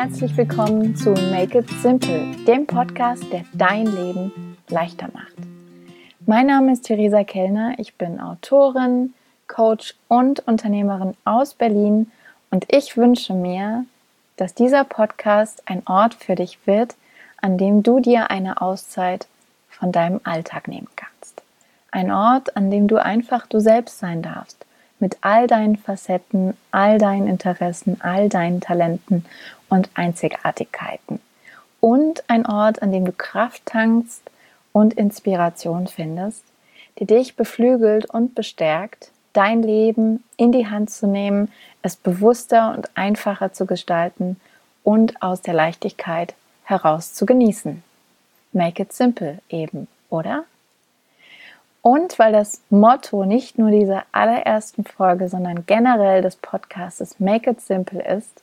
herzlich willkommen zu Make It Simple, dem Podcast, der dein Leben leichter macht. Mein Name ist Theresa Kellner, ich bin Autorin, Coach und Unternehmerin aus Berlin und ich wünsche mir, dass dieser Podcast ein Ort für dich wird, an dem du dir eine Auszeit von deinem Alltag nehmen kannst. Ein Ort, an dem du einfach du selbst sein darfst, mit all deinen Facetten, all deinen Interessen, all deinen Talenten und Einzigartigkeiten. Und ein Ort, an dem du Kraft tankst und Inspiration findest, die dich beflügelt und bestärkt, dein Leben in die Hand zu nehmen, es bewusster und einfacher zu gestalten und aus der Leichtigkeit heraus zu genießen. Make it simple eben, oder? Und weil das Motto nicht nur dieser allerersten Folge, sondern generell des Podcasts Make It Simple ist,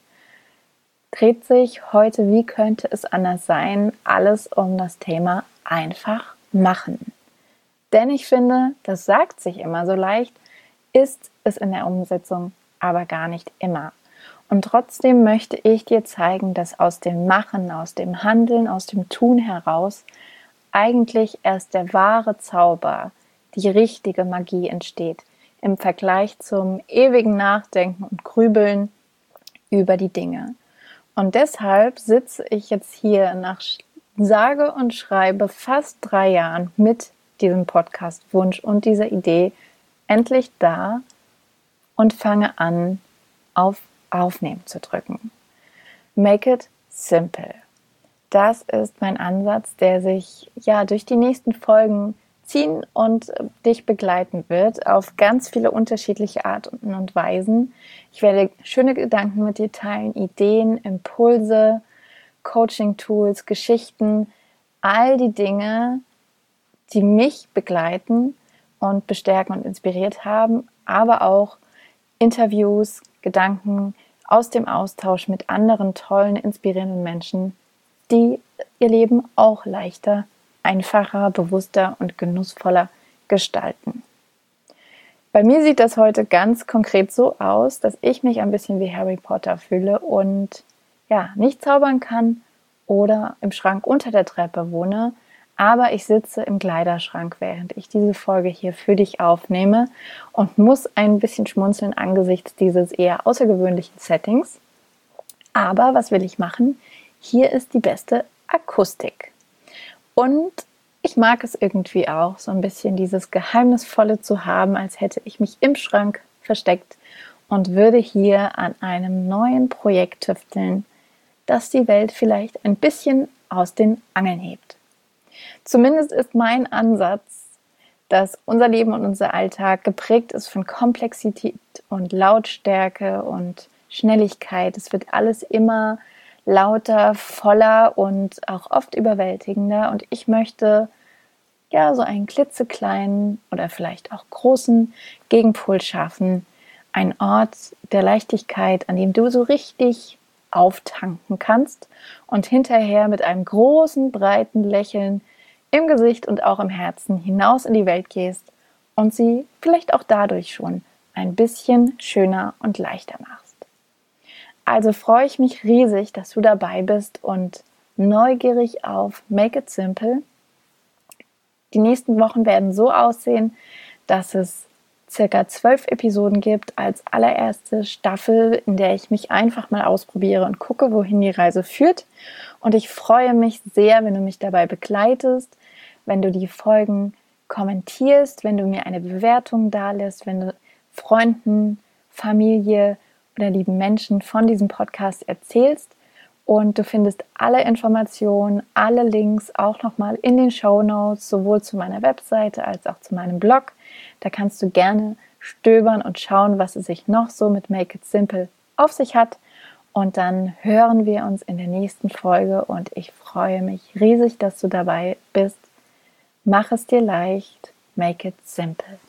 dreht sich heute, wie könnte es anders sein, alles um das Thema einfach machen. Denn ich finde, das sagt sich immer so leicht, ist es in der Umsetzung aber gar nicht immer. Und trotzdem möchte ich dir zeigen, dass aus dem Machen, aus dem Handeln, aus dem Tun heraus eigentlich erst der wahre Zauber, die richtige Magie entsteht im Vergleich zum ewigen Nachdenken und Grübeln über die Dinge. Und deshalb sitze ich jetzt hier nach sage und schreibe fast 3 Jahren mit diesem Podcast-Wunsch und dieser Idee endlich da und fange an, auf Aufnehmen zu drücken. Make it simple. Das ist mein Ansatz, der sich durch die nächsten Folgen ziehen und dich begleiten wird auf ganz viele unterschiedliche Arten und Weisen. Ich werde schöne Gedanken mit dir teilen, Ideen, Impulse, Coaching-Tools, Geschichten, all die Dinge, die mich begleiten und bestärken und inspiriert haben, aber auch Interviews, Gedanken aus dem Austausch mit anderen tollen, inspirierenden Menschen, die ihr Leben auch leichter, einfacher, bewusster und genussvoller gestalten. Bei mir sieht das heute ganz konkret so aus, dass ich mich ein bisschen wie Harry Potter fühle und nicht zaubern kann oder im Schrank unter der Treppe wohne, aber ich sitze im Kleiderschrank, während ich diese Folge hier für dich aufnehme und muss ein bisschen schmunzeln angesichts dieses eher außergewöhnlichen Settings. Aber was will ich machen? Hier ist die beste Akustik. Und ich mag es irgendwie auch, so ein bisschen dieses Geheimnisvolle zu haben, als hätte ich mich im Schrank versteckt und würde hier an einem neuen Projekt tüfteln, das die Welt vielleicht ein bisschen aus den Angeln hebt. Zumindest ist mein Ansatz, dass unser Leben und unser Alltag geprägt ist von Komplexität und Lautstärke und Schnelligkeit. Es wird alles immer lauter, voller und auch oft überwältigender. Und ich möchte so einen klitzekleinen oder vielleicht auch großen Gegenpol schaffen. Ein Ort der Leichtigkeit, an dem du so richtig auftanken kannst und hinterher mit einem großen, breiten Lächeln im Gesicht und auch im Herzen hinaus in die Welt gehst und sie vielleicht auch dadurch schon ein bisschen schöner und leichter machst. Also freue ich mich riesig, dass du dabei bist und neugierig auf Make It Simple. Die nächsten Wochen werden so aussehen, dass es circa 12 Episoden gibt als allererste Staffel, in der ich mich einfach mal ausprobiere und gucke, wohin die Reise führt. Und ich freue mich sehr, wenn du mich dabei begleitest, wenn du die Folgen kommentierst, wenn du mir eine Bewertung dalässt, wenn du Freunden, Familie oder lieben Menschen von diesem Podcast erzählst. Und du findest alle Informationen, alle Links auch nochmal in den Shownotes, sowohl zu meiner Webseite als auch zu meinem Blog. Da kannst du gerne stöbern und schauen, was es sich noch so mit Make It Simple auf sich hat. Und dann hören wir uns in der nächsten Folge und ich freue mich riesig, dass du dabei bist. Mach es dir leicht, make it simple.